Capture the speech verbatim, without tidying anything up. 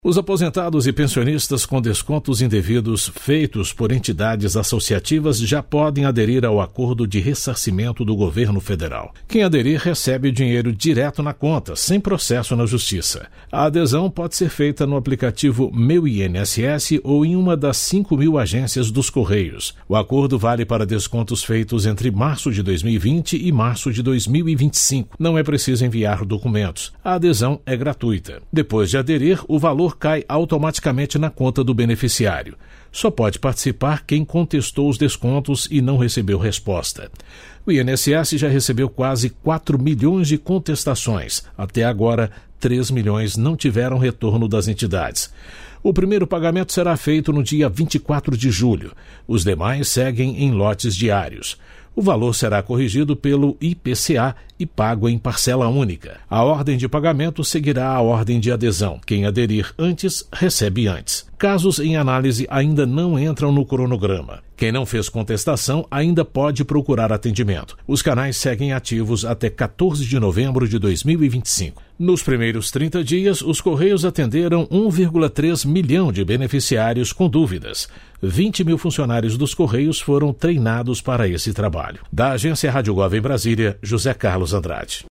Os aposentados e pensionistas com descontos indevidos feitos por entidades associativas já podem aderir ao acordo de ressarcimento do governo federal. Quem aderir recebe o dinheiro direto na conta, sem processo na justiça. A adesão pode ser feita no aplicativo Meu I N S S ou em uma das cinco mil agências dos Correios. O acordo vale para descontos feitos entre março de dois mil e vinte e março de dois mil e vinte e cinco. Não é preciso enviar documentos. A adesão é gratuita. Depois de aderir, o valor cai automaticamente na conta do beneficiário. Só pode participar quem contestou os descontos e não recebeu resposta. O I N S S já recebeu quase quatro milhões de contestações. Até agora, três milhões não tiveram retorno das entidades. O primeiro pagamento será feito no dia vinte e quatro de julho. Os demais seguem em lotes diários. O valor será corrigido pelo I P C A e pago em parcela única. A ordem de pagamento seguirá a ordem de adesão. Quem aderir antes, recebe antes. Casos em análise ainda não entram no cronograma. Quem não fez contestação ainda pode procurar atendimento. Os canais seguem ativos até quatorze de novembro de dois mil e vinte e cinco. Nos primeiros trinta dias, os Correios atenderam um vírgula três milhão de beneficiários com dúvidas. vinte mil funcionários dos Correios foram treinados para esse trabalho. Da Agência Rádio Gov em Brasília, José Carlos Andrade.